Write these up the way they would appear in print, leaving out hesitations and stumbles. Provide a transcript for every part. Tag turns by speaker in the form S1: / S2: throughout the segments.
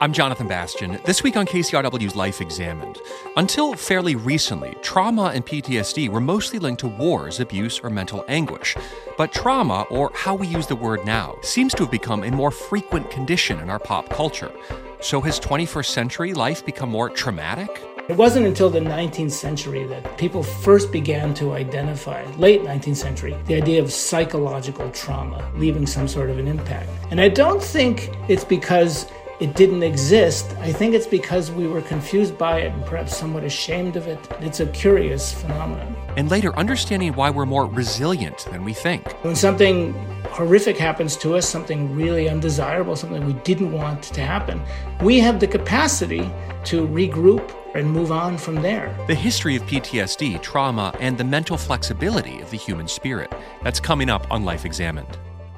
S1: I'm Jonathan Bastian. This week on KCRW's Life Examined. Until fairly recently, trauma and PTSD were mostly linked to wars, abuse, or mental anguish. But trauma, or how we use the word now, seems to have become a more frequent condition in our pop culture. So has 21st century life become more traumatic?
S2: It wasn't until the 19th century that people first began to identify, late 19th century, the idea of psychological trauma, leaving some sort of an impact. And I don't think it's because it didn't exist. I think it's because we were confused by it and perhaps somewhat ashamed of it. It's a curious phenomenon.
S1: And later, understanding why we're more resilient than we think.
S2: When something horrific happens to us, something really undesirable, something we didn't want to happen, we have the capacity to regroup and move on from there.
S1: The history of PTSD, trauma, and the mental flexibility of the human spirit. That's coming up on Life Examined.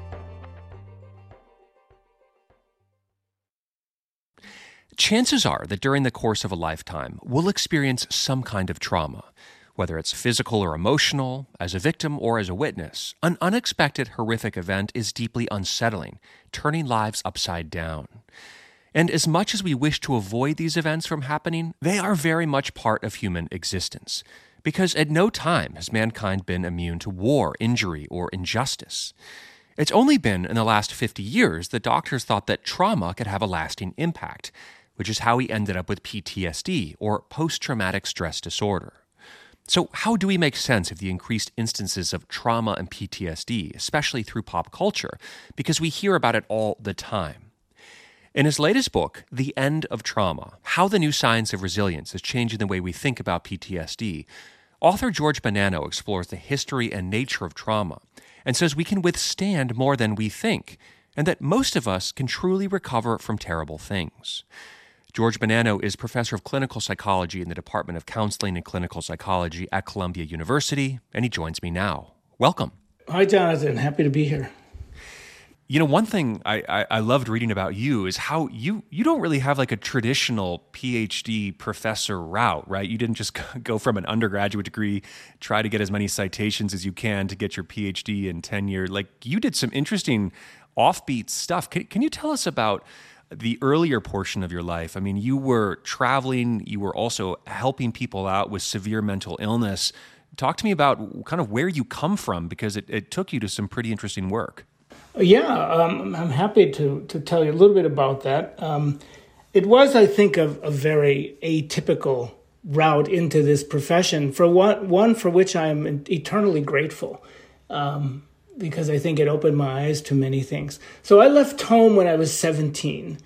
S1: Chances are that during the course of a lifetime, we'll experience some kind of trauma. Whether it's physical or emotional, as a victim or as a witness, an unexpected horrific event is deeply unsettling, turning lives upside down. And as much as we wish to avoid these events from happening, they are very much part of human existence. Because at no time has mankind been immune to war, injury, or injustice. It's only been in the last 50 years that doctors thought that trauma could have a lasting impact, which is how we ended up with PTSD, or post-traumatic stress disorder. So how do we make sense of the increased instances of trauma and PTSD, especially through pop culture? Because we hear about it all the time. In his latest book, The End of Trauma, How the New Science of Resilience is Changing the Way We Think About PTSD, author George Bonanno explores the history and nature of trauma and says we can withstand more than we think, and that most of us can truly recover from terrible things. George Bonanno is professor of clinical psychology in the Department of Counseling and Clinical Psychology at Columbia University, and he joins me now. Welcome.
S2: Hi, Jonathan. Happy to be here.
S1: You know, one thing I loved reading about you is how you don't really have like a traditional PhD professor route, right? You didn't just go from an undergraduate degree, try to get as many citations as you can to get your PhD in tenure. Like, you did some interesting offbeat stuff. Can you tell us about the earlier portion of your life? I mean, you were traveling, you were also helping people out with severe mental illness. Talk to me about kind of where you come from, because it took you to some pretty interesting work.
S2: Yeah, I'm happy to tell you a little bit about that. It was, I think, a very atypical route into this profession, for one for which I am eternally grateful, because I think it opened my eyes to many things. So I left home when I was 17,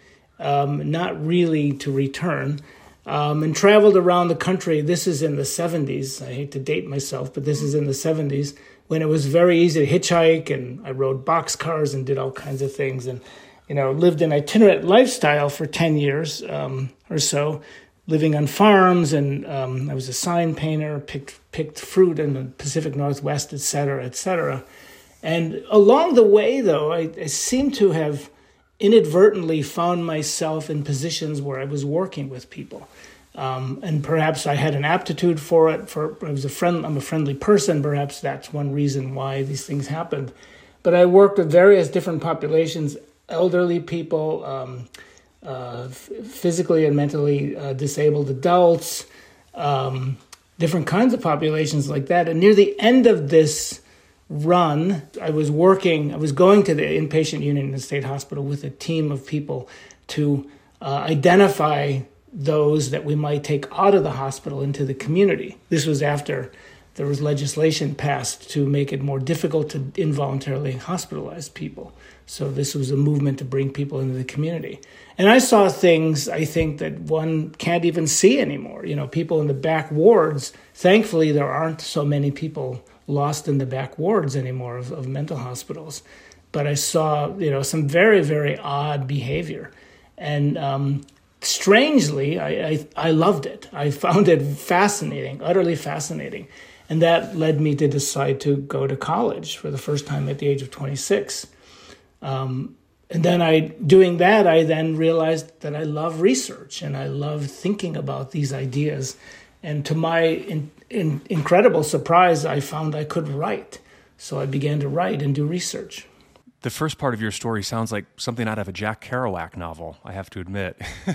S2: not really to return, and traveled around the country. This is in the 70s. I hate to date myself, but this is in the 70s, when it was very easy to hitchhike, and I rode boxcars and did all kinds of things, and lived an itinerant lifestyle for 10 years or so, living on farms, and I was a sign painter, picked fruit in the Pacific Northwest, et cetera, et cetera. And along the way, though, I seem to have inadvertently found myself in positions where I was working with people. And perhaps I had an aptitude for it. I'm a friendly person. Perhaps that's one reason why these things happened. But I worked with various different populations, elderly people, physically and mentally disabled adults, different kinds of populations like that. And near the end of this run, I was going to the inpatient unit in the state hospital with a team of people to identify those that we might take out of the hospital into the community. This was after there was legislation passed to make it more difficult to involuntarily hospitalize people. So this was a movement to bring people into the community. And I saw things, I think, that one can't even see anymore. People in the back wards. Thankfully, there aren't so many people lost in the back wards anymore of mental hospitals. But I saw, some very, very odd behavior. And strangely, I loved it. I found it fascinating, utterly fascinating. And that led me to decide to go to college for the first time at the age of 26. And then doing that, I then realized that I love research and I love thinking about these ideas. And to my incredible surprise, I found I could write. So I began to write and do research.
S1: The first part of your story sounds like something out of a Jack Kerouac novel, I have to admit.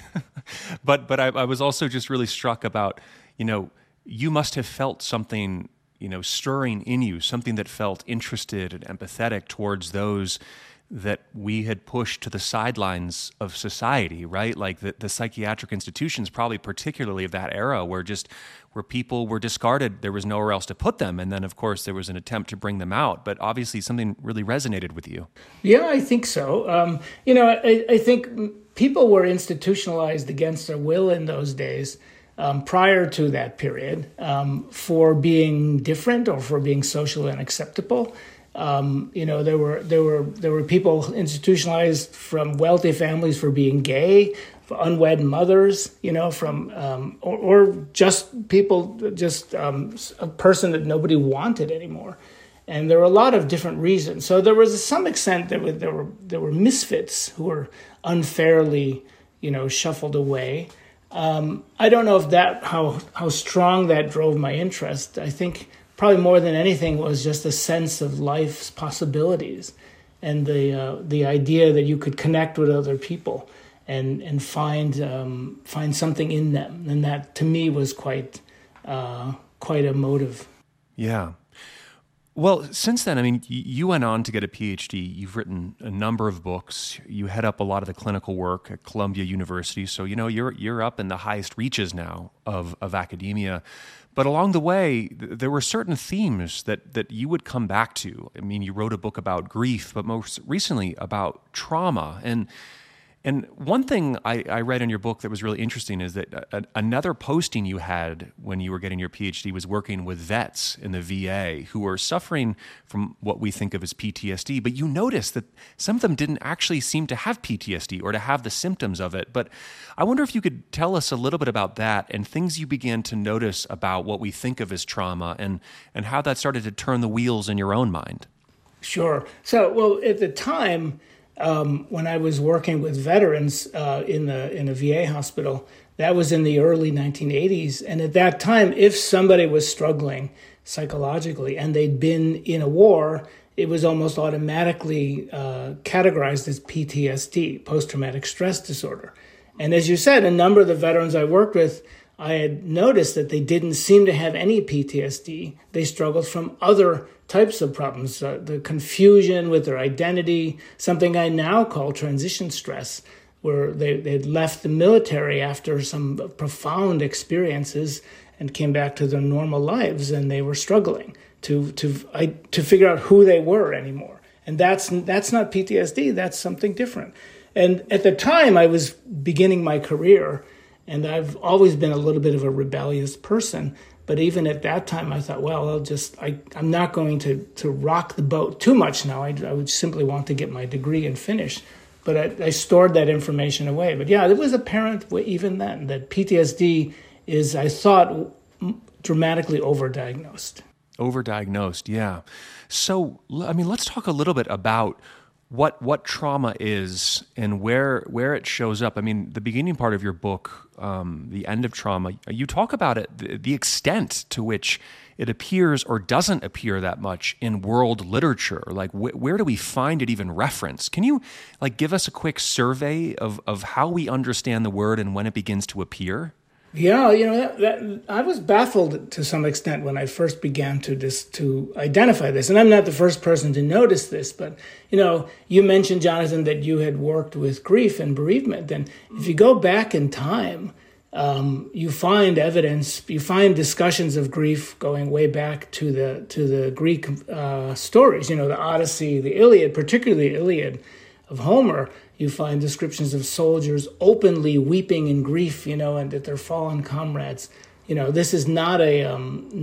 S1: But I was also just really struck about, you must have felt something, stirring in you, something that felt interested and empathetic towards those that we had pushed to the sidelines of society, right? Like the psychiatric institutions, probably particularly of that era, where people were discarded, there was nowhere else to put them. And then, of course, there was an attempt to bring them out. But obviously something really resonated with you.
S2: Yeah, I think so. I think people were institutionalized against their will in those days, prior to that period, for being different or for being socially unacceptable. There were people institutionalized from wealthy families for being gay, for unwed mothers, or just people, a person that nobody wanted anymore. And there were a lot of different reasons. So there was, to some extent, there were misfits who were unfairly, shuffled away. I don't know if how strong that drove my interest. I think probably more than anything was just a sense of life's possibilities, and the idea that you could connect with other people and find something in them, and that to me was quite a motive.
S1: Yeah. Well, since then, I mean, you went on to get a PhD. You've written a number of books. You head up a lot of the clinical work at Columbia University. So, you're up in the highest reaches now of academia. But along the way, there were certain themes that you would come back to. I mean, you wrote a book about grief, but most recently about trauma. And one thing I read in your book that was really interesting is that another posting you had when you were getting your PhD was working with vets in the VA who were suffering from what we think of as PTSD. But you noticed that some of them didn't actually seem to have PTSD or to have the symptoms of it. But I wonder if you could tell us a little bit about that and things you began to notice about what we think of as trauma and how that started to turn the wheels in your own mind.
S2: Sure. So, well, at the time, when I was working with veterans in a VA hospital, that was in the early 1980s. And at that time, if somebody was struggling psychologically and they'd been in a war, it was almost automatically categorized as PTSD, post-traumatic stress disorder. And as you said, a number of the veterans I worked with, I had noticed that they didn't seem to have any PTSD. They struggled from other types of problems, the confusion with their identity, something I now call transition stress, where they'd left the military after some profound experiences and came back to their normal lives, and they were struggling to figure out who they were anymore. And that's not PTSD, that's something different. And at the time, I was beginning my career, and I've always been a little bit of a rebellious person. But even at that time, I thought, well, I'm not going to rock the boat too much now. I would simply want to get my degree and finish. But I stored that information away. But yeah, it was apparent even then that PTSD is, I thought, dramatically overdiagnosed.
S1: Overdiagnosed, yeah. So, I mean, let's talk a little bit about what trauma is and where it shows up. I mean, the beginning part of your book, The End of Trauma, you talk about it, the extent to which it appears or doesn't appear that much in world literature. Like, where do we find it even referenced? Can you give us a quick survey of how we understand the word and when it begins to appear?
S2: Yeah, that I was baffled to some extent when I first began to identify this, and I'm not the first person to notice this. But you mentioned, Jonathan, that you had worked with grief and bereavement, and if you go back in time, you find evidence, you find discussions of grief going way back to the Greek stories. The Odyssey, the Iliad, particularly the Iliad of Homer. You find descriptions of soldiers openly weeping in grief, and at their fallen comrades. This is not a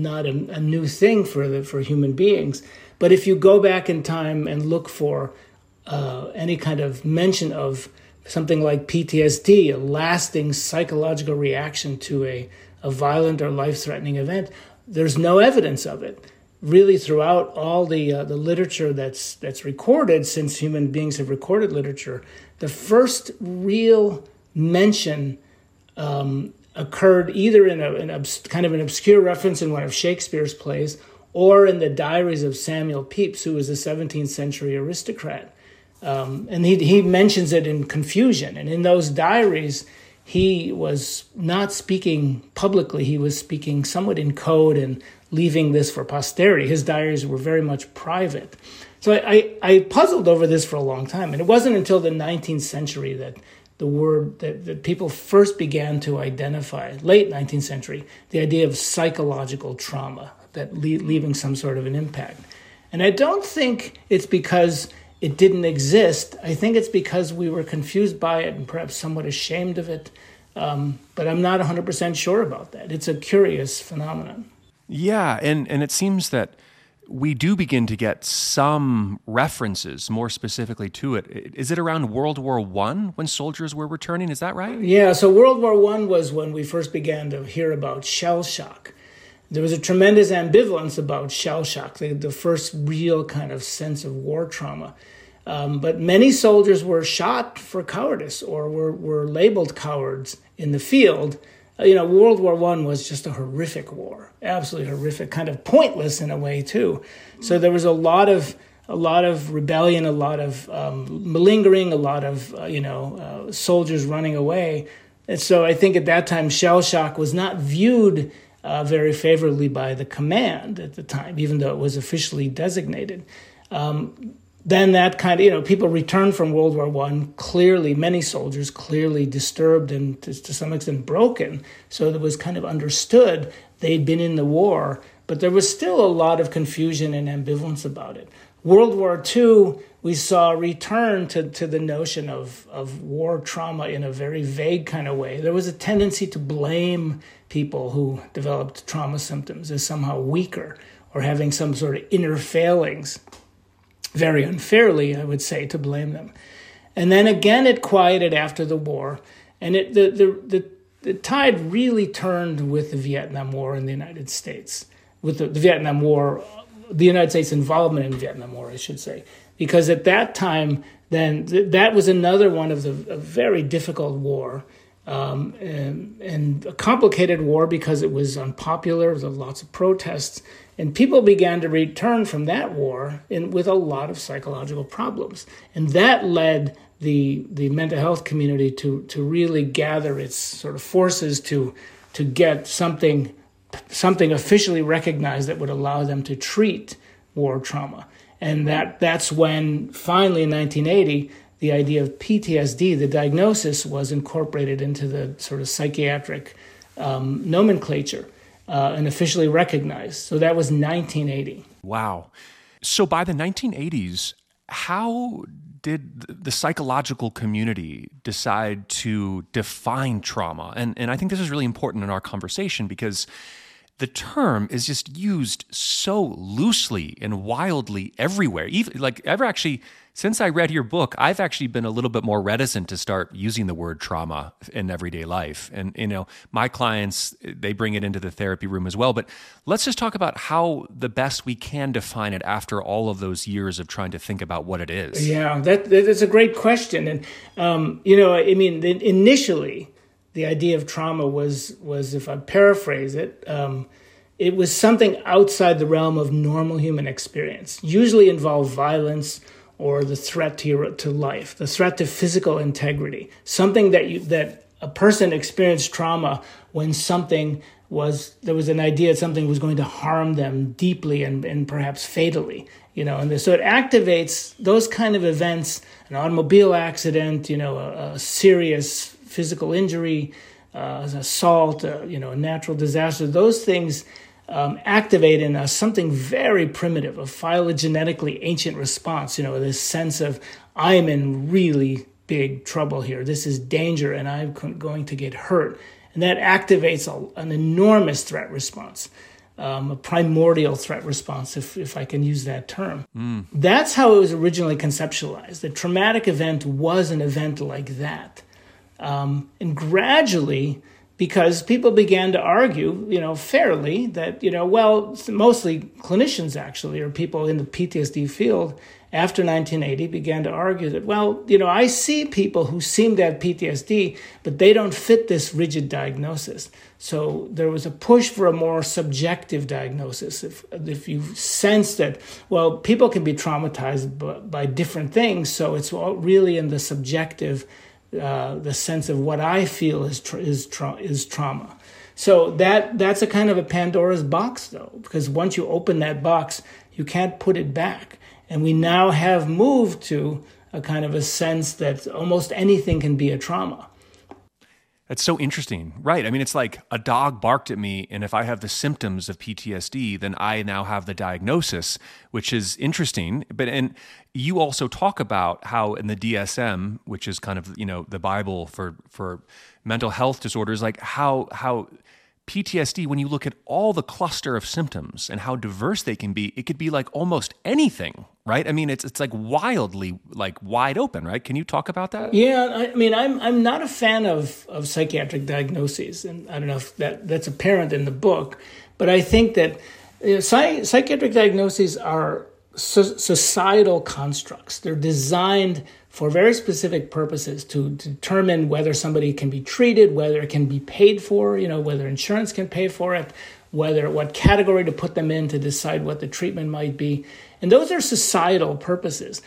S2: new thing for human beings. But if you go back in time and look for any kind of mention of something like PTSD, a lasting psychological reaction to a violent or life-threatening event, there's no evidence of it. Really, throughout all the literature that's recorded, since human beings have recorded literature, the first real mention occurred either in kind of an obscure reference in one of Shakespeare's plays, or in the diaries of Samuel Pepys, who was a 17th century aristocrat. And he mentions it in Confusion. And in those diaries, he was not speaking publicly. He was speaking somewhat in code and leaving this for posterity. His diaries were very much private. So I puzzled over this for a long time. And it wasn't until the 19th century that the word that people first began to identify, late 19th century, the idea of psychological trauma, that leaving some sort of an impact. And I don't think it's because it didn't exist. I think it's because we were confused by it and perhaps somewhat ashamed of it. But I'm not 100% sure about that. It's a curious phenomenon.
S1: Yeah, and it seems that we do begin to get some references more specifically to it. Is it around World War I when soldiers were returning? Is that right?
S2: Yeah, so World War I was when we first began to hear about shell shock. There was a tremendous ambivalence about shell shock, the first real kind of sense of war trauma. But many soldiers were shot for cowardice or were labeled cowards in the field. World War I was just a horrific war, absolutely horrific, kind of pointless in a way too. So there was a lot of rebellion, a lot of malingering, a lot of soldiers running away. And so I think at that time shell shock was not viewed very favorably by the command at the time, even though it was officially designated. Then that kind of, people returned from World War I, clearly, many soldiers clearly disturbed and to some extent broken. So it was kind of understood they'd been in the war, but there was still a lot of confusion and ambivalence about it. World War II, we saw a return to the notion of war trauma in a very vague kind of way. There was a tendency to blame people who developed trauma symptoms as somehow weaker or having some sort of inner failings. Very unfairly, I would say, to blame them. And then again, it quieted after the war. And the tide really turned with the Vietnam War in the United States, with the Vietnam War, the United States involvement in the Vietnam War, I should say. Because at that time, then that was another one of a very difficult war, and a complicated war because it was unpopular, there were lots of protests, and people began to return from that war with a lot of psychological problems. And that led the mental health community to really gather its sort of forces to get something officially recognized that would allow them to treat war trauma. And that's when finally in 1980, the idea of PTSD, the diagnosis, was incorporated into the sort of psychiatric nomenclature and officially recognized. So that was 1980.
S1: Wow. So by the 1980s, how did the psychological community decide to define trauma? And I think this is really important in our conversation because the term is just used so loosely and wildly everywhere. Since I read your book, I've actually been a little bit more reticent to start using the word trauma in everyday life. And, my clients, they bring it into the therapy room as well. But let's just talk about how the best we can define it after all of those years of trying to think about what it is.
S2: Yeah, that's a great question. And, initially, the idea of trauma was, if I paraphrase it, it was something outside the realm of normal human experience, usually involved violence or the threat to life, the threat to physical integrity, something that a person experienced trauma when there was an idea that something was going to harm them deeply and perhaps fatally, and so it activates those kind of events, an automobile accident, a serious physical injury, assault, a natural disaster. Those things activate in us something very primitive, a phylogenetically ancient response, this sense of I'm in really big trouble here. This is danger and I'm going to get hurt. And that activates an enormous threat response, a primordial threat response, if I can use that term. That's how it was originally conceptualized. The traumatic event was an event like that. And gradually, because people began to argue, fairly that, well, mostly clinicians actually, or people in the PTSD field after 1980 began to argue that, well, I see people who seem to have PTSD, but they don't fit this rigid diagnosis. So there was a push for a more subjective diagnosis. If you sense that, well, people can be traumatized by different things, so it's all really in the subjective, the sense of what I feel is trauma. So that's a kind of a Pandora's box, though, because once you open that box, you can't put it back. And we now have moved to a kind of a sense that almost anything can be a trauma.
S1: That's so interesting. Right. I mean, it's like a dog barked at me, and if I have the symptoms of PTSD, then I now have the diagnosis, which is interesting. And you also talk about how in the DSM, which is kind of, the Bible for mental health disorders, like how PTSD, when you look at all the cluster of symptoms and how diverse they can be, it could be like almost anything, right? I mean, it's like wildly like wide open, right? Can you talk about that?
S2: Yeah, I mean, I'm not a fan of psychiatric diagnoses, and I don't know if that's apparent in the book, but I think that psychiatric diagnoses are societal constructs. They're designed for very specific purposes to determine whether somebody can be treated, whether it can be paid for, whether insurance can pay for it, what category to put them in to decide what the treatment might be. And those are societal purposes.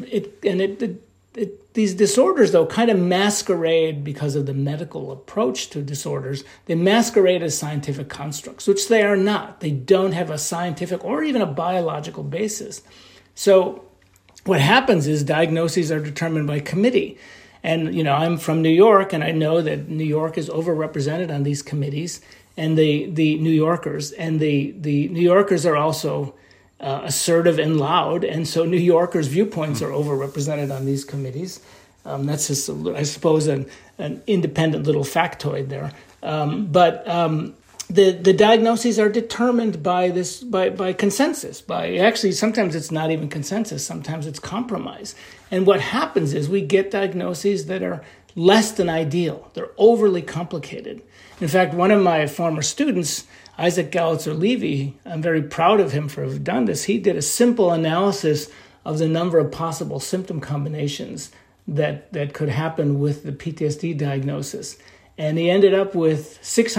S2: These disorders, though, kind of masquerade because of the medical approach to disorders. They masquerade as scientific constructs, which they are not. They don't have a scientific or even a biological basis. So what happens is diagnoses are determined by committee. And, I'm from New York, and I know that New York is overrepresented on these committees, and the New Yorkers. And the New Yorkers are also assertive and loud, and so New Yorkers' viewpoints are overrepresented on these committees. That's just, I suppose, an independent little factoid there. But the diagnoses are determined by consensus. Actually, sometimes it's not even consensus. Sometimes it's compromise. And what happens is we get diagnoses that are less than ideal. They're overly complicated. In fact, one of my former students, Isaac Galitzer-Levy, I'm very proud of him for having done this. He did a simple analysis of the number of possible symptom combinations that could happen with the PTSD diagnosis. And he ended up with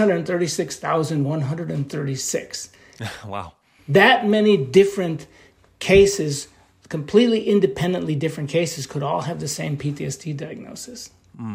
S2: 636,136.
S1: Wow.
S2: That many different cases, completely independently different cases, could all have the same PTSD diagnosis.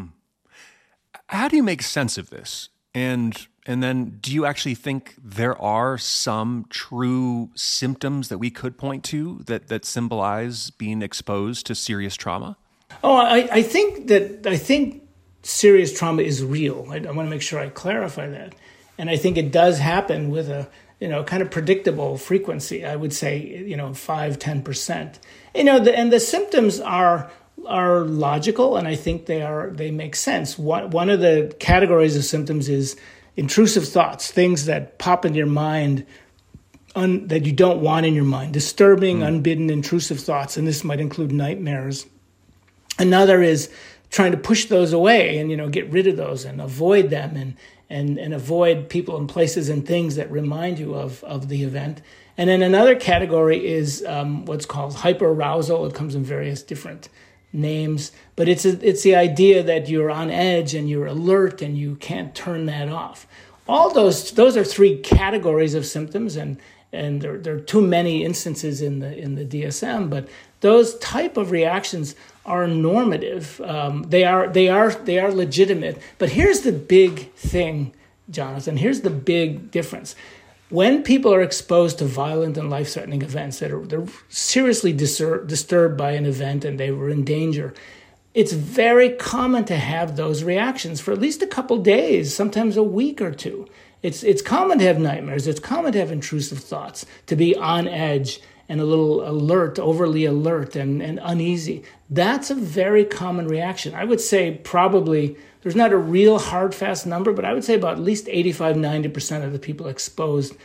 S1: How do you make sense of this? And then do you actually think there are some true symptoms that we could point to that symbolize being exposed to serious trauma?
S2: Oh, I think serious trauma is real. I want to make sure I clarify that. And I think it does happen with a kind of predictable frequency. I would say 5-10%. And the symptoms are logical, and I think they make sense. One of the categories of symptoms is intrusive thoughts, things that pop into your mind that you don't want in your mind, disturbing, unbidden, intrusive thoughts, and this might include nightmares. Another is trying to push those away and get rid of those and avoid them and avoid people and places and things that remind you of the event. And then another category is what's called hyperarousal. It comes in various different names, but it's the idea that you're on edge and you're alert and you can't turn that off. All those are three categories of symptoms, and there are too many instances in the DSM, but those type of reactions are normative. They are legitimate. But here's the big thing, Jonathan. Here's the big difference. When people are exposed to violent and life-threatening events they're seriously disturbed by an event and they were in danger, it's very common to have those reactions for at least a couple days, sometimes a week or two. It's common to have nightmares. It's common to have intrusive thoughts, to be on edge and a little alert, overly alert and uneasy. That's a very common reaction. I would say probably, there's not a real hard, fast number, but I would say about at least 85-90% of the people exposed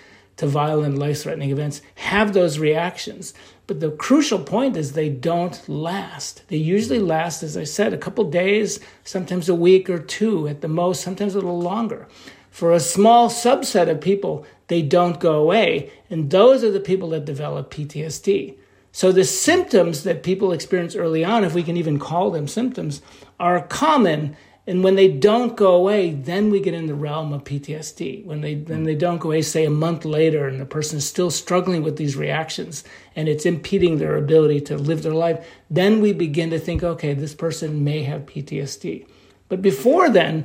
S2: to violent, life-threatening events have those reactions. But the crucial point is they don't last. They usually last, as I said, a couple days, sometimes a week or two at the most, sometimes a little longer. For a small subset of people, they don't go away, and those are the people that develop PTSD. So the symptoms that people experience early on, if we can even call them symptoms, are common. And when they don't go away, then we get in the realm of PTSD. When they don't go away, say a month later, and the person is still struggling with these reactions and it's impeding their ability to live their life, then we begin to think, okay, this person may have PTSD. But before then,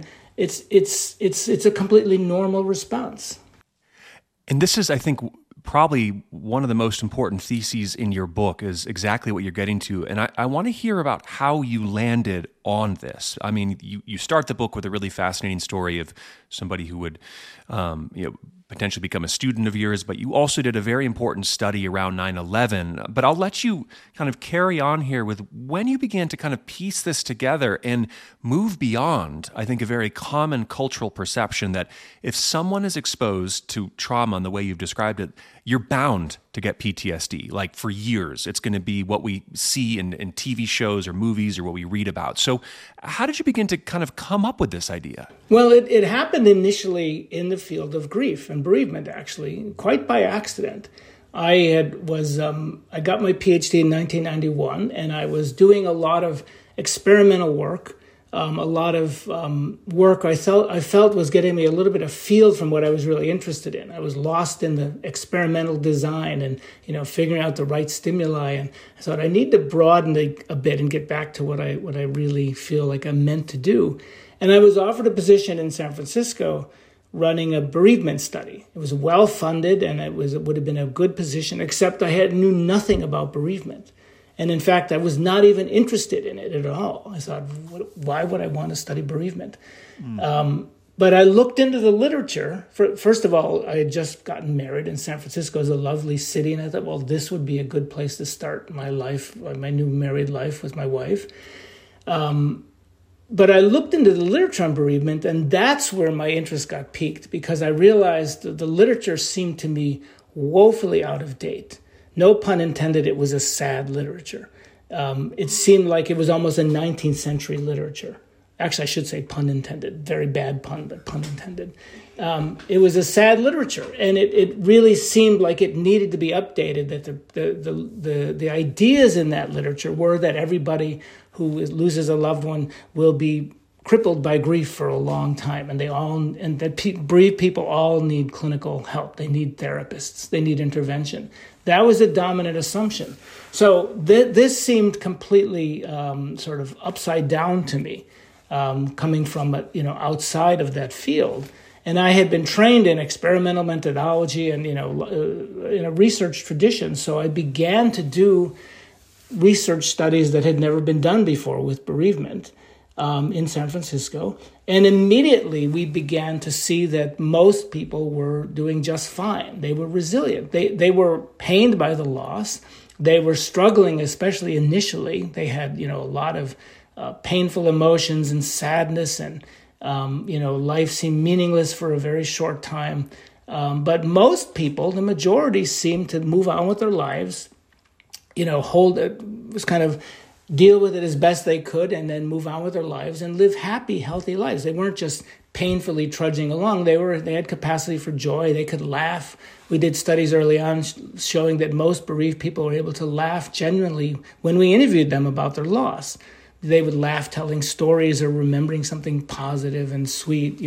S2: it's a completely normal response.
S1: And this is, I think, probably one of the most important theses in your book is exactly what you're getting to. And I want to hear about how you landed on this. I mean, you start the book with a really fascinating story of somebody who would potentially become a student of yours, but you also did a very important study around 9/11. But I'll let you kind of carry on here with when you began to kind of piece this together and move beyond, I think, a very common cultural perception that if someone is exposed to trauma in the way you've described it, you're bound to get PTSD. Like for years, it's going to be what we see in TV shows or movies or what we read about. So how did you begin to kind of come up with this idea?
S2: Well, it happened initially in the field of grief and bereavement, actually, quite by accident. I got my PhD in 1991, and I was doing a lot of experimental work, a lot of work I felt was getting me a little bit afield from what I was really interested in. I was lost in the experimental design and figuring out the right stimuli, and I thought I need to broaden a bit and get back to what I really feel like I'm meant to do. And I was offered a position in San Francisco running a bereavement study. It was well funded, and it would have been a good position, except I knew nothing about bereavement. And in fact, I was not even interested in it at all. I thought, why would I want to study bereavement? But I looked into the literature. First of all, I had just gotten married, and San Francisco is a lovely city. And I thought, well, this would be a good place to start my life, my new married life with my wife. But I looked into the literature on bereavement, and that's where my interest got piqued, because I realized that the literature seemed to me woefully out of date. No pun intended, it was a sad literature. It seemed like it was almost a 19th century literature. Actually, I should say pun intended. Very bad pun, but pun intended. It was a sad literature, and it really seemed like it needed to be updated, that the ideas in that literature were that everybody who loses a loved one will be crippled by grief for a long time, and that bereaved people all need clinical help. They need therapists. They need intervention. That was a dominant assumption. So this seemed completely sort of upside down to me, coming from outside of that field. And I had been trained in experimental methodology and in a research tradition. So I began to do research studies that had never been done before with bereavement in San Francisco. And immediately we began to see that most people were doing just fine. They were resilient. They were pained by the loss. They were struggling, especially initially. They had, a lot of painful emotions and sadness, and, life seemed meaningless for a very short time. But most people, the majority, seemed to move on with their lives, hold it, was kind of deal with it as best they could, and then move on with their lives and live happy, healthy lives. They weren't just painfully trudging along. They had capacity for joy. They could laugh. We did studies early on showing that most bereaved people were able to laugh genuinely when we interviewed them about their loss. They would laugh telling stories or remembering something positive and sweet,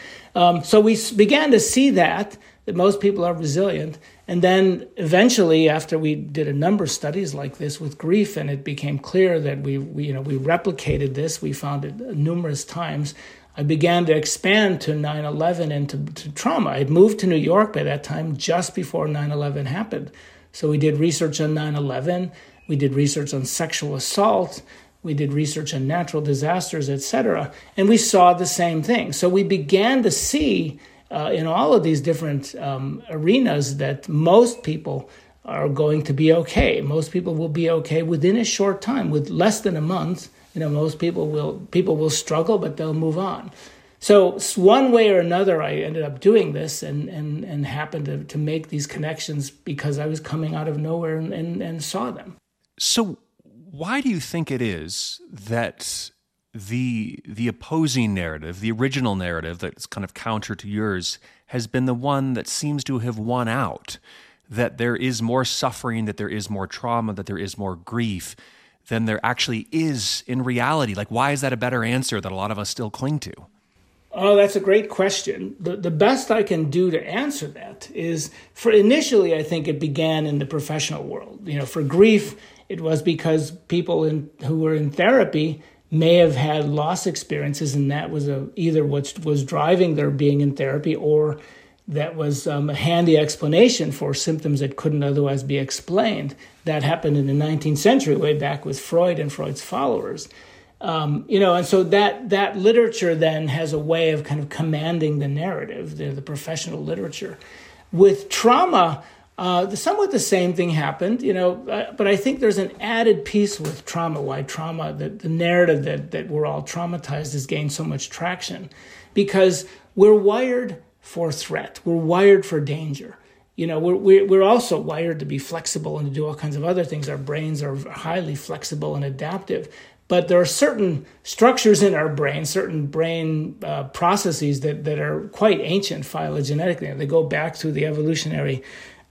S2: So we began to see that most people are resilient. And then eventually, after we did a number of studies like this with grief, and it became clear that we replicated this, we found it numerous times, I began to expand to 9/11 and to trauma. I had moved to New York by that time, just before 9/11 happened. So we did research on 9/11. We did research on sexual assault. We did research on natural disasters, etc. And we saw the same thing. So we began to see in all of these different arenas that most people are going to be okay. Most people will be okay within a short time, with less than a month. Most people will struggle, but they'll move on. So one way or another, I ended up doing this and happened to make these connections because I was coming out of nowhere and saw them.
S1: So why do you think it is that the opposing narrative, the original narrative that's kind of counter to yours, has been the one that seems to have won out? That there is more suffering, that there is more trauma, that there is more grief than there actually is in reality? Like, why is that a better answer that a lot of us still cling to?
S2: Oh, that's a great question. The best I can do to answer that is, for initially, I think it began in the professional world. For grief, it was because people who were in therapy may have had loss experiences, and that was either what was driving their being in therapy, or that was a handy explanation for symptoms that couldn't otherwise be explained. That happened in the 19th century, way back with Freud and Freud's followers. And so that literature then has a way of kind of commanding the narrative, the professional literature. With trauma, somewhat the same thing happened, but I think there's an added piece with trauma, why trauma, the narrative that we're all traumatized has gained so much traction, because we're wired for threat. We're wired for danger. We're also wired to be flexible and to do all kinds of other things. Our brains are highly flexible and adaptive. But there are certain structures in our brain, certain brain processes that are quite ancient phylogenetically. They go back to the evolutionary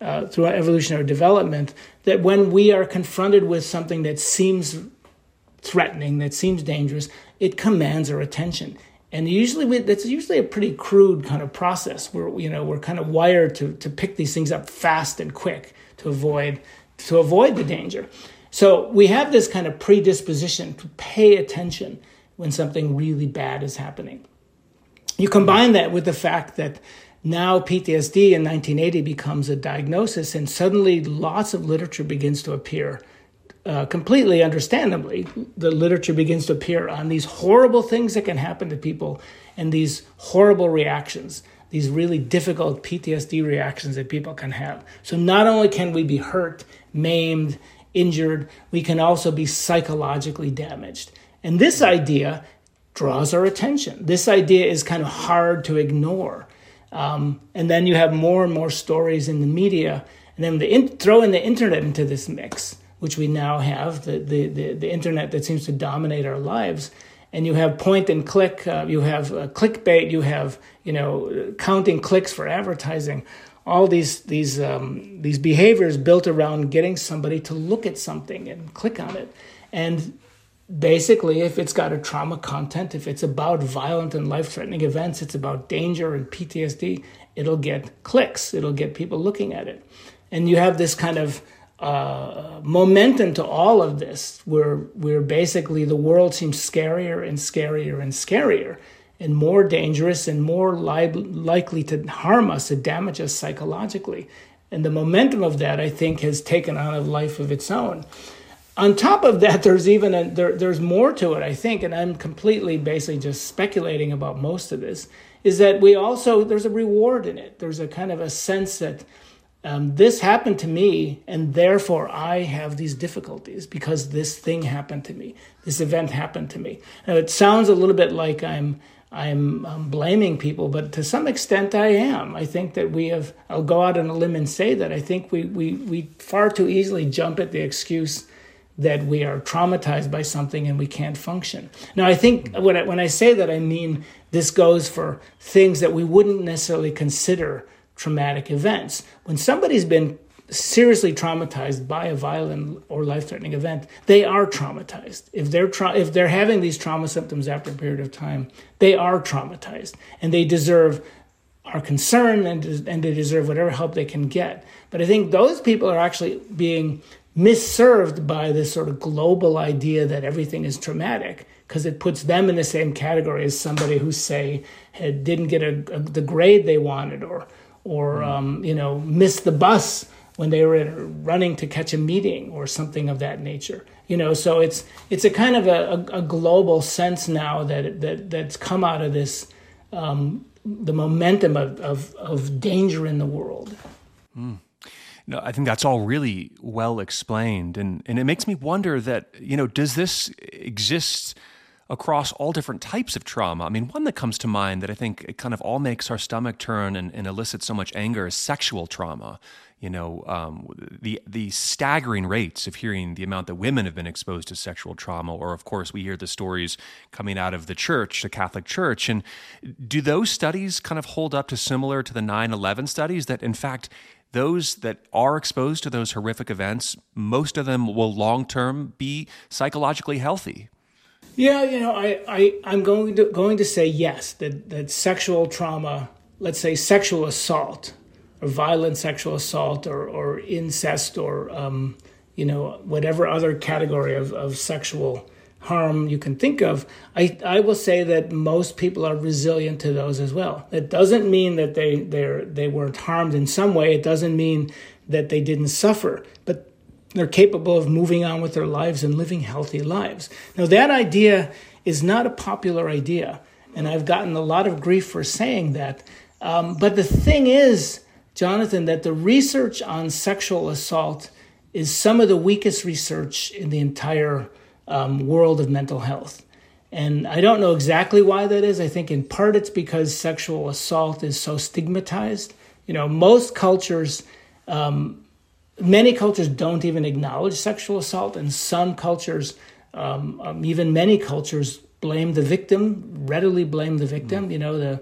S2: development, that when we are confronted with something that seems threatening, that seems dangerous, it commands our attention. And that's usually a pretty crude kind of process where we're kind of wired to pick these things up fast and quick to avoid the danger. So we have this kind of predisposition to pay attention when something really bad is happening. You combine that with the fact that now PTSD in 1980 becomes a diagnosis, and suddenly lots of literature begins to appear. Completely understandably, the literature begins to appear on these horrible things that can happen to people and these horrible reactions, these really difficult PTSD reactions that people can have. So not only can we be hurt, maimed, injured, we can also be psychologically damaged. And this idea draws our attention. This idea is kind of hard to ignore. And then you have more and more stories in the media, and then throw in the internet into this mix, which we now have, the internet that seems to dominate our lives. And you have point and click, you have clickbait, you have counting clicks for advertising. All these behaviors built around getting somebody to look at something and click on it. And basically, if it's got a trauma content, if it's about violent and life-threatening events, it's about danger and PTSD, it'll get clicks. It'll get people looking at it. And you have this kind of momentum to all of this, where basically the world seems scarier and scarier and scarier, and more dangerous and more likely to harm us, to damage us psychologically. And the momentum of that, I think, has taken on a life of its own. On top of that, there's more to it, I think, and I'm completely basically just speculating about most of this, is that there's a reward in it. There's a kind of a sense that this happened to me, and therefore I have these difficulties because this thing happened to me. This event happened to me. Now, it sounds a little bit like I'm blaming people, but to some extent I am. I think that I'll go out on a limb and say that I think we far too easily jump at the excuse that we are traumatized by something and we can't function. Now, I think when I say that, I mean this goes for things that we wouldn't necessarily consider traumatic events. When somebody's been seriously traumatized by a violent or life-threatening event, they are traumatized. If they're having these trauma symptoms after a period of time, they are traumatized, and they deserve our concern and they deserve whatever help they can get. But I think those people are actually being misserved by this sort of global idea that everything is traumatic, because it puts them in the same category as somebody who, say, didn't get the grade they wanted, or missed the bus when they were running to catch a meeting or something of that nature. So it's a kind of a global sense now that's come out of this, the momentum of danger in the world.
S1: Mm. No, I think that's all really well explained. And it makes me wonder that, does this exist across all different types of trauma. I mean, one that comes to mind that I think it kind of all makes our stomach turn and elicits so much anger is sexual trauma. The staggering rates of hearing the amount that women have been exposed to sexual trauma, or of course we hear the stories coming out of the church, the Catholic Church. And do those studies kind of hold up to similar to the 9/11 studies, that in fact those that are exposed to those horrific events, most of them will long-term be psychologically healthy?
S2: Yeah, I'm going to say yes, that sexual trauma, let's say sexual assault, or violent sexual assault, or incest, or whatever other category of sexual harm you can think of, I will say that most people are resilient to those as well. It doesn't mean that they weren't harmed in some way. It doesn't mean that they didn't suffer, but they're capable of moving on with their lives and living healthy lives. Now, that idea is not a popular idea, and I've gotten a lot of grief for saying that. But the thing is, Jonathan, that the research on sexual assault is some of the weakest research in the entire world of mental health. And I don't know exactly why that is. I think in part it's because sexual assault is so stigmatized. Most cultures, many cultures don't even acknowledge sexual assault, and some cultures, even many cultures, readily blame the victim.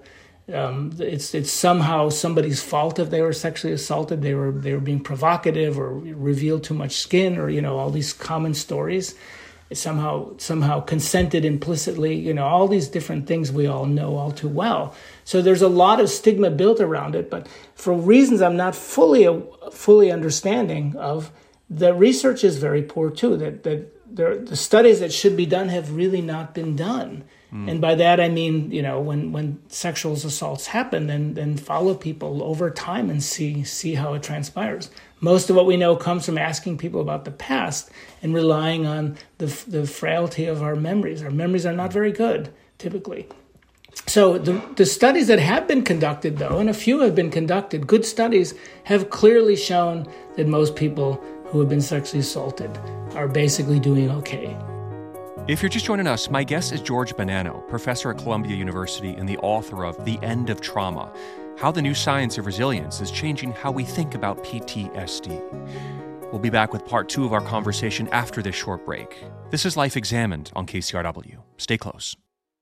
S2: It's somehow somebody's fault if they were sexually assaulted. They were being provocative or revealed too much skin, or all these common stories. It's somehow consented implicitly. All these different things we all know all too well. So there's a lot of stigma built around it, but for reasons I'm not fully understanding of, the research is very poor too. That the studies that should be done have really not been done. And by that I mean, when sexual assaults happen, then follow people over time and see how it transpires. Most of what we know comes from asking people about the past and relying on the frailty of our memories. Our memories are not very good, typically. So the studies that have been conducted, though, and a few have been conducted, good studies, have clearly shown that most people who have been sexually assaulted are basically doing okay.
S1: If you're just joining us, my guest is George Bonanno, professor at Columbia University and the author of The End of Trauma: How the New Science of Resilience is Changing How We Think About PTSD. We'll be back with part 2 of our conversation after this short break. This is Life Examined on KCRW. Stay close.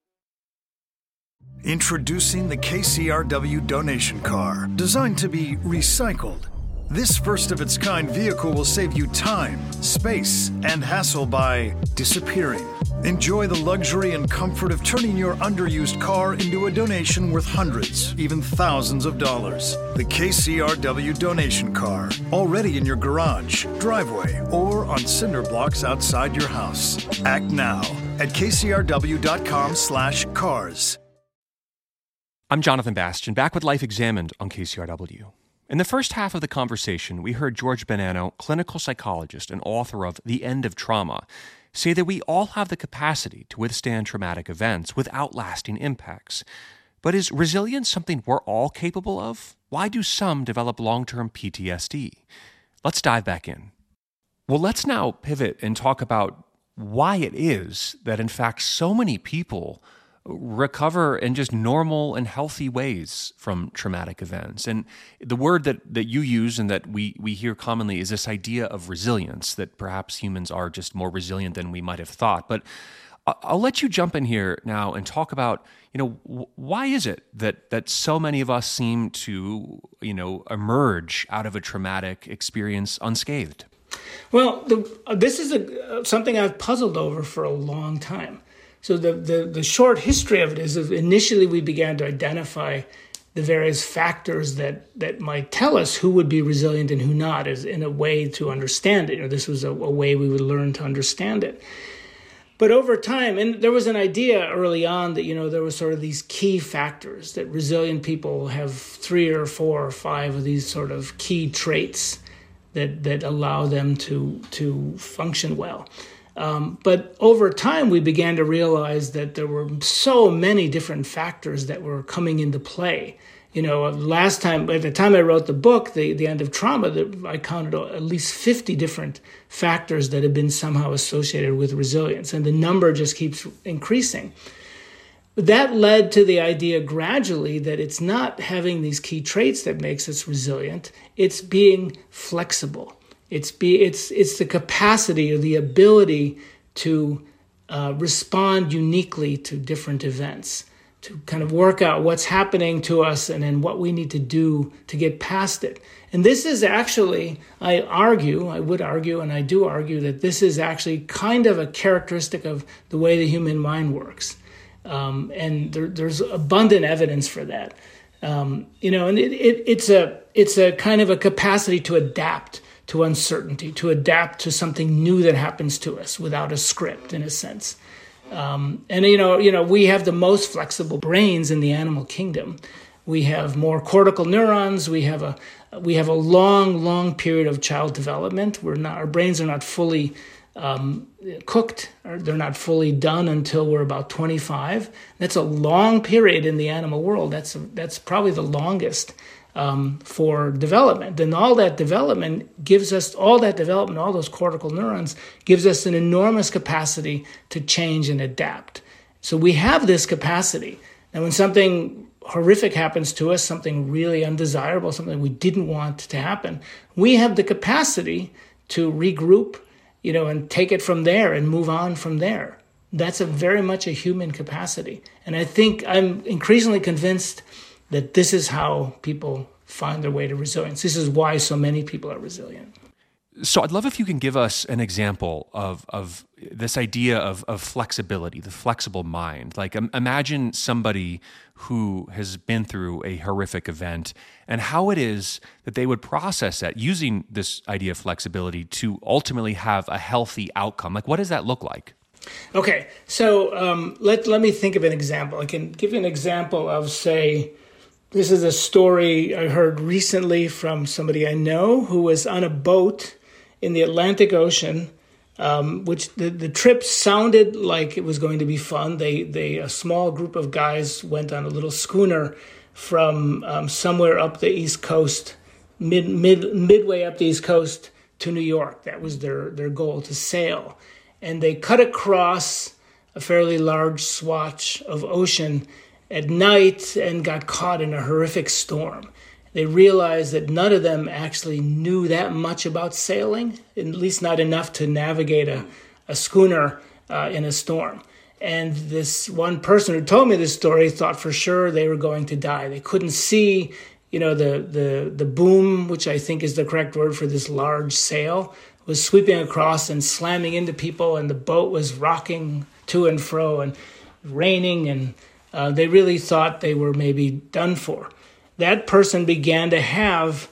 S3: Introducing the KCRW donation car, designed to be recycled. This first-of-its-kind vehicle will save you time, space, and hassle by disappearing. Enjoy the luxury and comfort of turning your underused car into a donation worth hundreds, even thousands of dollars. The KCRW donation car, already in your garage, driveway, or on cinder blocks outside your house. Act now at kcrw.com/cars.
S1: I'm Jonathan Bastian, back with Life Examined on KCRW. In the first half of the conversation, we heard George Bonanno, clinical psychologist and author of The End of Trauma, say that we all have the capacity to withstand traumatic events without lasting impacts. But is resilience something we're all capable of? Why do some develop long-term PTSD? Let's dive back in. Well, let's now pivot and talk about why it is that, in fact, so many people recover in just normal and healthy ways from traumatic events. And the word that you use and that we hear commonly is this idea of resilience, that perhaps humans are just more resilient than we might have thought. But I'll let you jump in here now and talk about, why is it that so many of us seem to, emerge out of a traumatic experience unscathed?
S2: Well, this is something I've puzzled over for a long time. So the short history of it is initially we began to identify the various factors that might tell us who would be resilient and who not, as in a way to understand it. This was a way we would learn to understand it. But over time, and there was an idea early on that, there was sort of these key factors, that resilient people have 3 or 4 or 5 of these sort of key traits that allow them to function well. But over time, we began to realize that there were so many different factors that were coming into play. Last time, by the time I wrote the book, The End of Trauma, I counted at least 50 different factors that have been somehow associated with resilience, and the number just keeps increasing. That led to the idea gradually that it's not having these key traits that makes us resilient, it's being flexible. It's the capacity or the ability to respond uniquely to different events, to kind of work out what's happening to us and then what we need to do to get past it. And this is actually, I would argue, and I do argue that this is actually kind of a characteristic of the way the human mind works. And there's abundant evidence for that. And it's a kind of a capacity to adapt to uncertainty, to adapt to something new that happens to us without a script, in a sense. We have the most flexible brains in the animal kingdom. We have more cortical neurons. We have a long period of child development. Our brains are not fully cooked, or they're not fully done until we're about 25. That's a long period in the animal world. That's probably the longest for development. And all that development, all those cortical neurons, gives us an enormous capacity to change and adapt. So we have this capacity. And when something horrific happens to us, something really undesirable, something we didn't want to happen, we have the capacity to regroup, and take it from there and move on from there. That's very much a human capacity. And I think I'm increasingly convinced that this is how people find their way to resilience. This is why so many people are resilient.
S1: So I'd love if you can give us an example of this idea of flexibility, the flexible mind. Like imagine somebody who has been through a horrific event and how it is that they would process that using this idea of flexibility to ultimately have a healthy outcome. Like what does that look like?
S2: Okay, so let me think of an example. I can give you an example of, say, this is a story I heard recently from somebody I know who was on a boat in the Atlantic Ocean, which the trip sounded like it was going to be fun. A small group of guys went on a little schooner from somewhere up the East Coast, midway up the East Coast to New York. That was their goal, to sail. And they cut across a fairly large swatch of ocean at night and got caught in a horrific storm. They realized that none of them actually knew that much about sailing, at least not enough to navigate a schooner in a storm. And this one person who told me this story thought for sure they were going to die. They couldn't see, the boom, which I think is the correct word for this large sail, was sweeping across and slamming into people, and the boat was rocking to and fro and raining, and they really thought they were maybe done for. That person began to have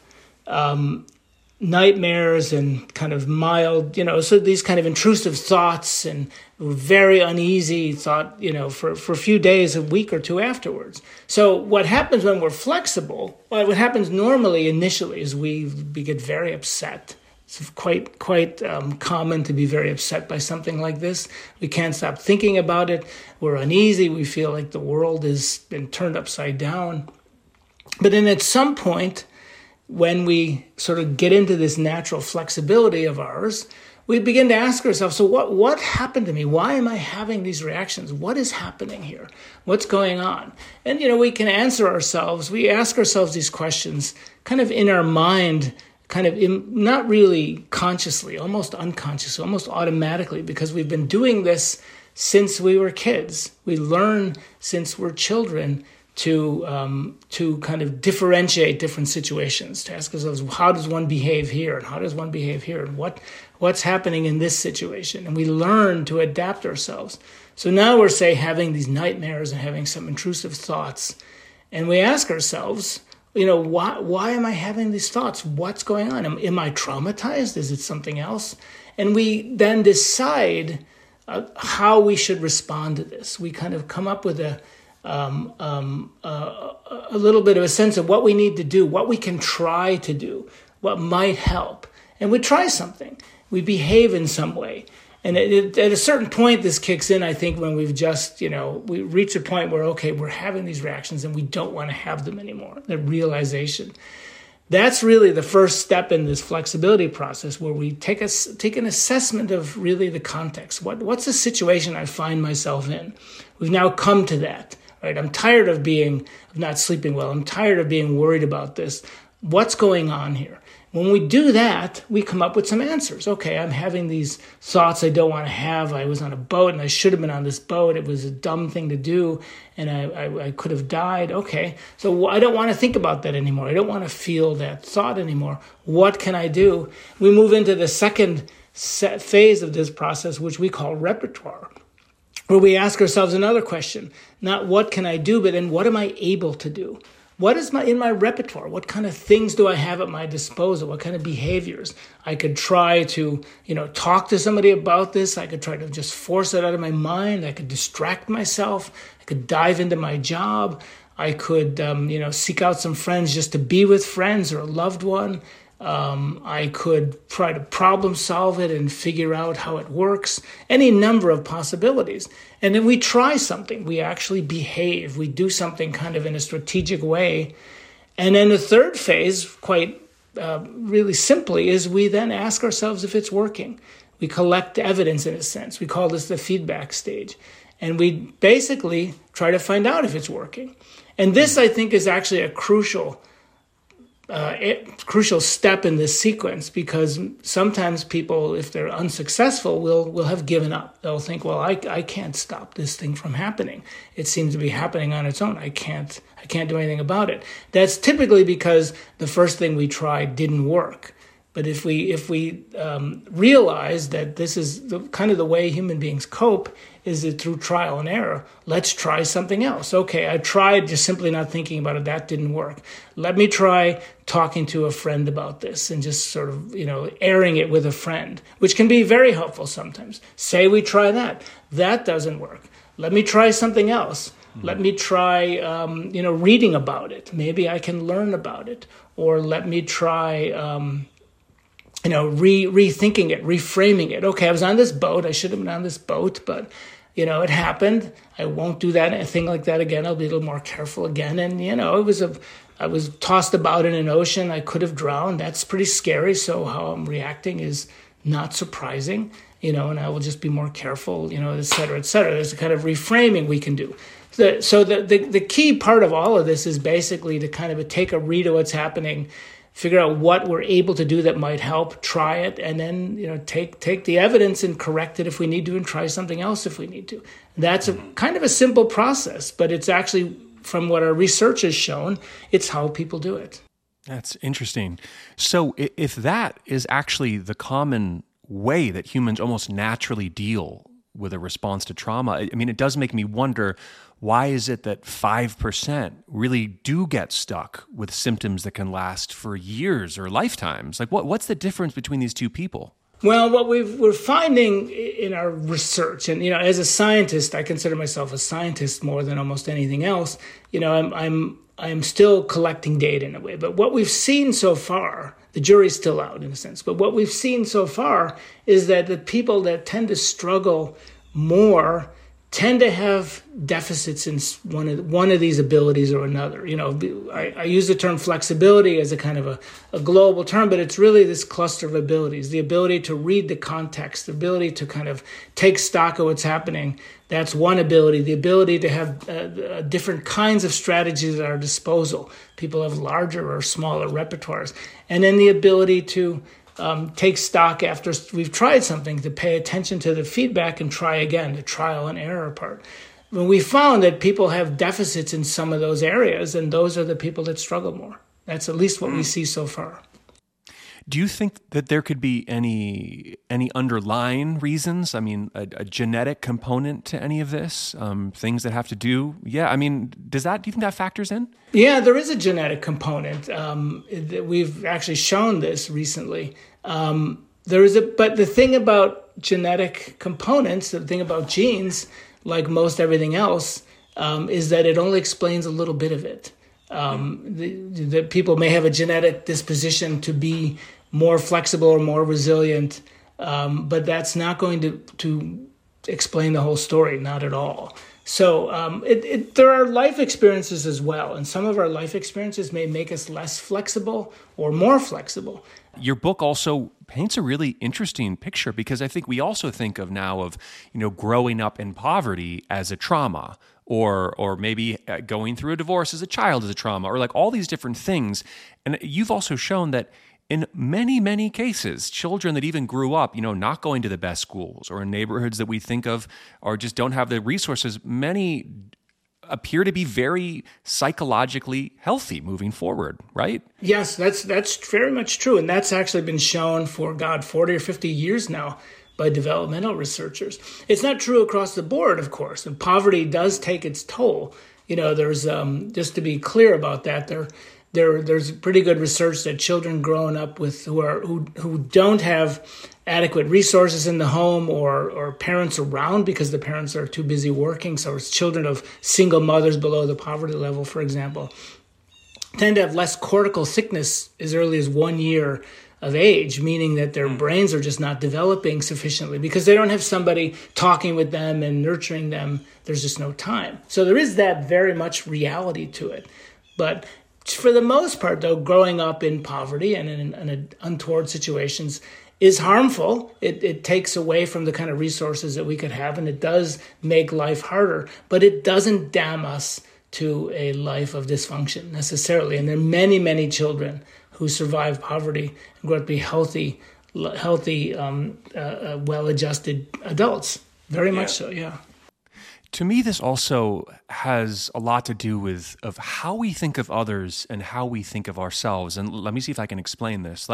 S2: nightmares and kind of mild, so these kind of intrusive thoughts, and were very uneasy, thought, for a few days, a week or two afterwards. So what happens when we're flexible, what happens normally initially is we get very upset. It's quite common to be very upset by something like this. We can't stop thinking about it. We're uneasy. We feel like the world has been turned upside down. But then at some point, when we sort of get into this natural flexibility of ours, we begin to ask ourselves, so what happened to me? Why am I having these reactions? What is happening here? What's going on? And, we can answer ourselves. We ask ourselves these questions kind of in our mind, kind of not really consciously, almost unconsciously, almost automatically, because we've been doing this since we were kids. We learn since we're children to kind of differentiate different situations, to ask ourselves, how does one behave here, and how does one behave here, and what's happening in this situation? And we learn to adapt ourselves. So now we're, say, having these nightmares and having some intrusive thoughts, and we ask ourselves, why am I having these thoughts? What's going on? Am I traumatized? Is it something else? And we then decide how we should respond to this. We kind of come up with a little bit of a sense of what we need to do, what we can try to do, what might help. And we try something. We behave in some way. And at a certain point, this kicks in, I think, when we've just, we reach a point where, okay, we're having these reactions and we don't want to have them anymore, the realization. That's really the first step in this flexibility process, where we take an assessment of really the context. What's the situation I find myself in? We've now come to that, right? I'm tired of not sleeping well. I'm tired of being worried about this. What's going on here? When we do that, we come up with some answers. Okay, I'm having these thoughts I don't want to have. I was on a boat and I should have been on this boat. It was a dumb thing to do and I could have died. Okay, so I don't want to think about that anymore. I don't want to feel that thought anymore. What can I do? We move into the second phase of this process, which we call repertoire, where we ask ourselves another question. Not what can I do, but then what am I able to do? What is in my repertoire? What kind of things do I have at my disposal? What kind of behaviors? I could try to, talk to somebody about this. I could try to just force it out of my mind. I could distract myself. I could dive into my job. I could, seek out some friends just to be with friends or a loved one. I could try to problem solve it and figure out how it works. Any number of possibilities. And then we try something. We actually behave. We do something kind of in a strategic way. And then the third phase, quite really simply, is we then ask ourselves if it's working. We collect evidence in a sense. We call this the feedback stage. And we basically try to find out if it's working. And this, I think, is actually a crucial step in this sequence, because sometimes people, if they're unsuccessful, will have given up. They'll think, well, I can't stop this thing from happening. It seems to be happening on its own. I can't do anything about it. That's typically because the first thing we tried didn't work. But if we realize that this is kind of the way human beings cope, is it through trial and error? Let's try something else. Okay, I tried just simply not thinking about it. That didn't work. Let me try talking to a friend about this and just sort of, airing it with a friend, which can be very helpful sometimes. Say we try that. That doesn't work. Let me try something else. Let me try, reading about it. Maybe I can learn about it. Or let me try... rethinking it, reframing it. Okay, I was on this boat. I should have been on this boat, but, it happened. I won't do that, a thing like that again. I'll be a little more careful again. And, I was tossed about in an ocean. I could have drowned. That's pretty scary. So how I'm reacting is not surprising, and I will just be more careful, et cetera, et cetera. There's a kind of reframing we can do. So the key part of all of this is basically to kind of take a read of what's happening, figure out what we're able to do that might help, try it, and then take the evidence and correct it if we need to, and try something else if we need to. That's a kind of a simple process, but it's actually, from what our research has shown, it's how people do it.
S1: That's interesting. So if that is actually the common way that humans almost naturally deal with a response to trauma, I mean, it does make me wonder, why is it that 5% really do get stuck with symptoms that can last for years or lifetimes? Like, what's the difference between these two people?
S2: Well, what we're finding in our research, and as a scientist, I consider myself a scientist more than almost anything else. I'm still collecting data in a way, but what we've seen so far, the jury's still out in a sense, but what we've seen so far is that the people that tend to struggle more tend to have deficits in one of these abilities or another. I use the term flexibility as a kind of a global term, but it's really this cluster of abilities, the ability to read the context, the ability to kind of take stock of what's happening. That's one ability. The ability to have different kinds of strategies at our disposal. People have larger or smaller repertoires. And then the ability to take stock after we've tried something, to pay attention to the feedback and try again, the trial and error part. When we found that people have deficits in some of those areas, and those are the people that struggle more. That's at least what we see so far.
S1: Do you think that there could be any underlying reasons? I mean, a genetic component to any of this? Things that have to do? Yeah, I mean, do you think that factors in?
S2: Yeah, there is a genetic component. We've actually shown this recently. But the thing about genetic components, the thing about genes, like most everything else, is that it only explains a little bit of it. The people may have a genetic disposition to be more flexible or more resilient but that's not going to explain the whole story, not at all. So there are life experiences as well, and some of our life experiences may make us less flexible or more flexible.
S1: Your book also paints a really interesting picture, because I think we also think of now of, growing up in poverty as a trauma, or maybe going through a divorce as a child as a trauma, or like all these different things. And you've also shown that in many, many cases, children that even grew up, not going to the best schools or in neighborhoods that we think of or just don't have the resources, many appear to be very psychologically healthy moving forward, right?
S2: Yes, that's very much true. And that's actually been shown for, 40 or 50 years now by developmental researchers. It's not true across the board, of course, and poverty does take its toll. There's, just to be clear about that, there's pretty good research that children growing up with who don't have adequate resources in the home or parents around because the parents are too busy working. So it's children of single mothers below the poverty level, for example, tend to have less cortical thickness as early as 1 year of age, meaning that their brains are just not developing sufficiently because they don't have somebody talking with them and nurturing them. There's just no time. So there is that very much reality to it. But for the most part, though, growing up in poverty and in untoward situations is harmful. It takes away from the kind of resources that we could have, and it does make life harder, but it doesn't damn us to a life of dysfunction necessarily. And there are many, many children who survive poverty and grow up to be healthy, well-adjusted adults. Very much so, yeah.
S1: To me, this also has a lot to do with of how we think of others and how we think of ourselves. And let me see if I can explain this.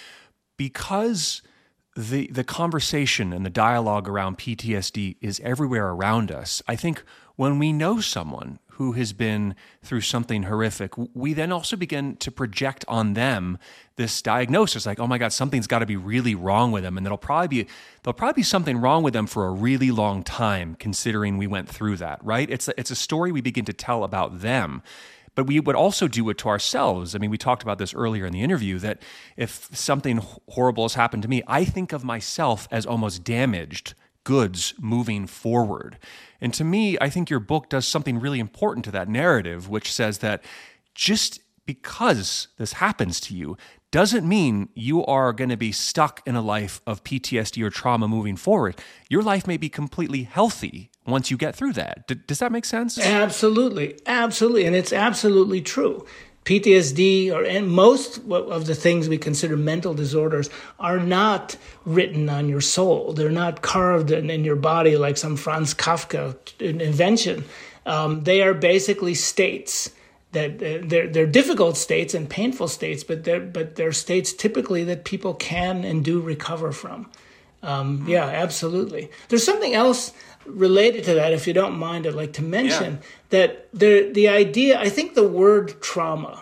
S1: Because the conversation and the dialogue around PTSD is everywhere around us, I think when we know someone who has been through something horrific, we then also begin to project on them this diagnosis, like, oh my God, something's got to be really wrong with them, and there'll probably be something wrong with them for a really long time, considering we went through that, right? It's a story we begin to tell about them. But we would also do it to ourselves. I mean, we talked about this earlier in the interview, that if something horrible has happened to me, I think of myself as almost damaged goods moving forward. And to me, I think your book does something really important to that narrative, which says that just because this happens to you doesn't mean you are going to be stuck in a life of PTSD or trauma moving forward. Your life may be completely healthy once you get through that. Does that make sense?
S2: Absolutely. Absolutely. And it's absolutely true. PTSD and most of the things we consider mental disorders are not written on your soul. They're not carved in your body like some Franz Kafka invention. They are basically states that they're difficult states and painful states, but they're states typically that people can and do recover from. Yeah, absolutely. There's something else related to that, if you don't mind, I'd like to mention that the idea, I think the word trauma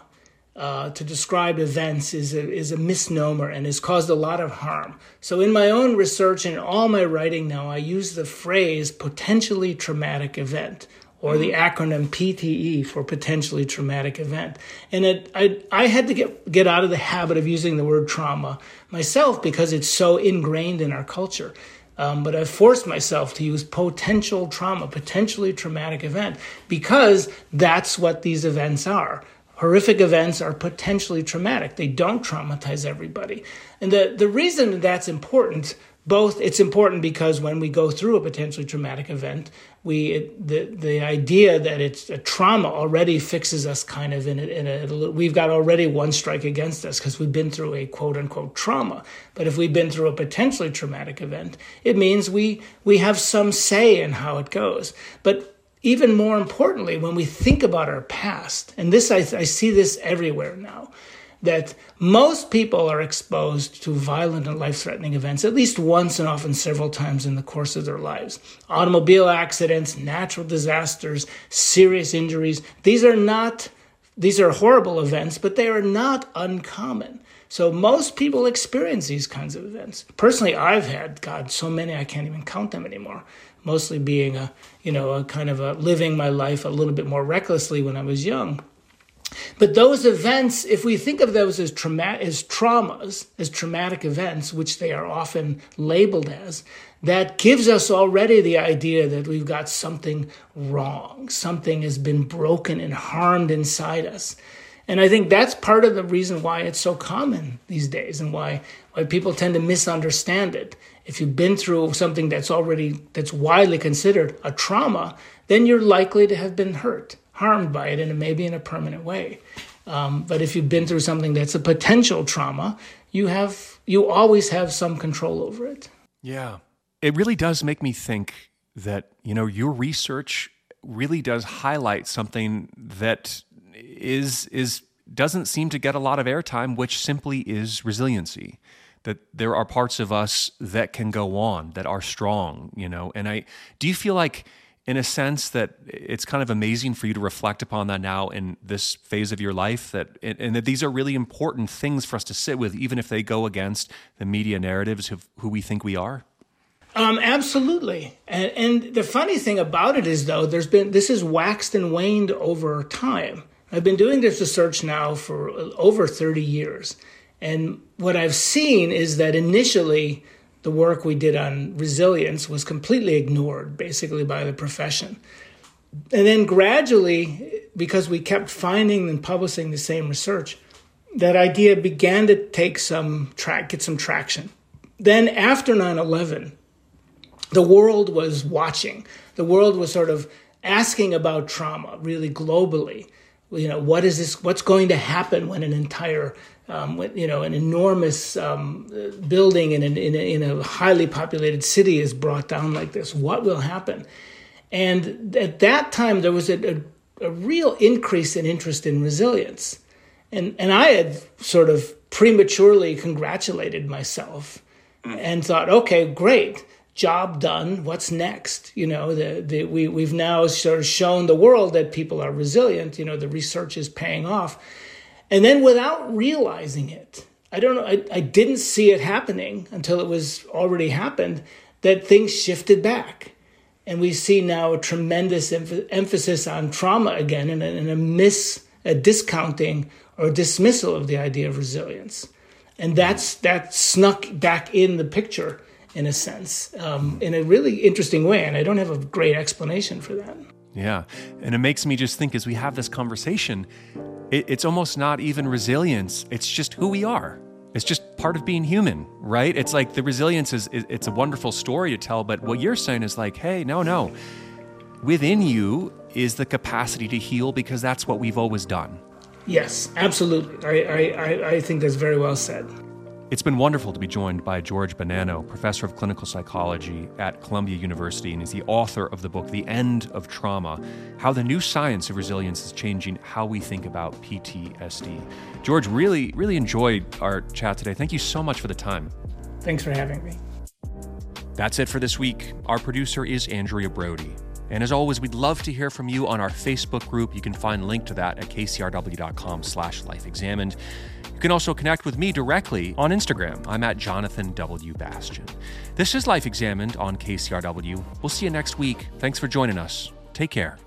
S2: to describe events is a misnomer and has caused a lot of harm. So in my own research and all my writing now, I use the phrase potentially traumatic event, or the acronym PTE for potentially traumatic event. And I had to get out of the habit of using the word trauma myself because it's so ingrained in our culture. But I've forced myself to use potential trauma, potentially traumatic event, because that's what these events are. Horrific events are potentially traumatic. They don't traumatize everybody. And the reason that's important, it's important because when we go through a potentially traumatic event, the idea that it's a trauma already fixes us kind of we've got already one strike against us because we've been through a quote unquote trauma. But if we've been through a potentially traumatic event, it means we have some say in how it goes. But even more importantly, when we think about our past, and this I see this everywhere now, that most people are exposed to violent and life-threatening events at least once and often several times in the course of their lives. Automobile accidents, natural disasters, serious injuries. These are horrible events, but they are not uncommon. So most people experience these kinds of events. Personally, I've had, so many I can't even count them anymore. Mostly being a kind of living my life a little bit more recklessly when I was young. But those events, if we think of those as traumas, as traumatic events, which they are often labeled as, that gives us already the idea that we've got something wrong. Something has been broken and harmed inside us. And I think that's part of the reason why it's so common these days and why people tend to misunderstand it. If you've been through something that's widely considered a trauma, then you're likely to have been harmed by it, and maybe in a permanent way. But if you've been through something that's a potential trauma, you always have some control over it.
S1: Yeah. It really does make me think that, your research really does highlight something that doesn't seem to get a lot of airtime, which simply is resiliency. That there are parts of us that can go on, that are strong, And do you feel like, in a sense, that it's kind of amazing for you to reflect upon that now in this phase of your life, and that these are really important things for us to sit with, even if they go against the media narratives of who we think we are?
S2: Absolutely. And the funny thing about it is, though, this has waxed and waned over time. I've been doing this research now for over 30 years. And what I've seen is that initially the work we did on resilience was completely ignored, basically, by the profession. And then gradually, because we kept finding and publishing the same research, that idea began to get some traction. Then after 9/11, the world was watching. The world was sort of asking about trauma, really globally. What's going to happen when an entire, an enormous building in a highly populated city is brought down like this? What will happen? And at that time, there was a real increase in interest in resilience. And I had sort of prematurely congratulated myself and thought, okay, great. Job done. What's next? We've now sort of shown the world that people are resilient. The research is paying off. And then without realizing it, I don't know, I didn't see it happening until it was already happened, that things shifted back. And we see now a tremendous emphasis on trauma again and a discounting or dismissal of the idea of resilience. And that snuck back in the picture, in a sense, in a really interesting way. And I don't have a great explanation for that.
S1: Yeah. And it makes me just think, as we have this conversation, it's almost not even resilience. It's just who we are. It's just part of being human, right? It's like the resilience it's a wonderful story to tell, but what you're saying is like, hey, no. Within you is the capacity to heal, because that's what we've always done.
S2: Yes, absolutely. I think that's very well said.
S1: It's been wonderful to be joined by George Bonanno, professor of clinical psychology at Columbia University, and is the author of the book, The End of Trauma, How the New Science of Resilience is Changing How We Think About PTSD. George, really, really enjoyed our chat today. Thank you so much for the time.
S2: Thanks for having me.
S1: That's it for this week. Our producer is Andrea Brody. And as always, we'd love to hear from you on our Facebook group. You can find a link to that at kcrw.com/lifeexamined. You can also connect with me directly on Instagram. I'm at Jonathan W. Bastian. This is Life Examined on KCRW. We'll see you next week. Thanks for joining us. Take care.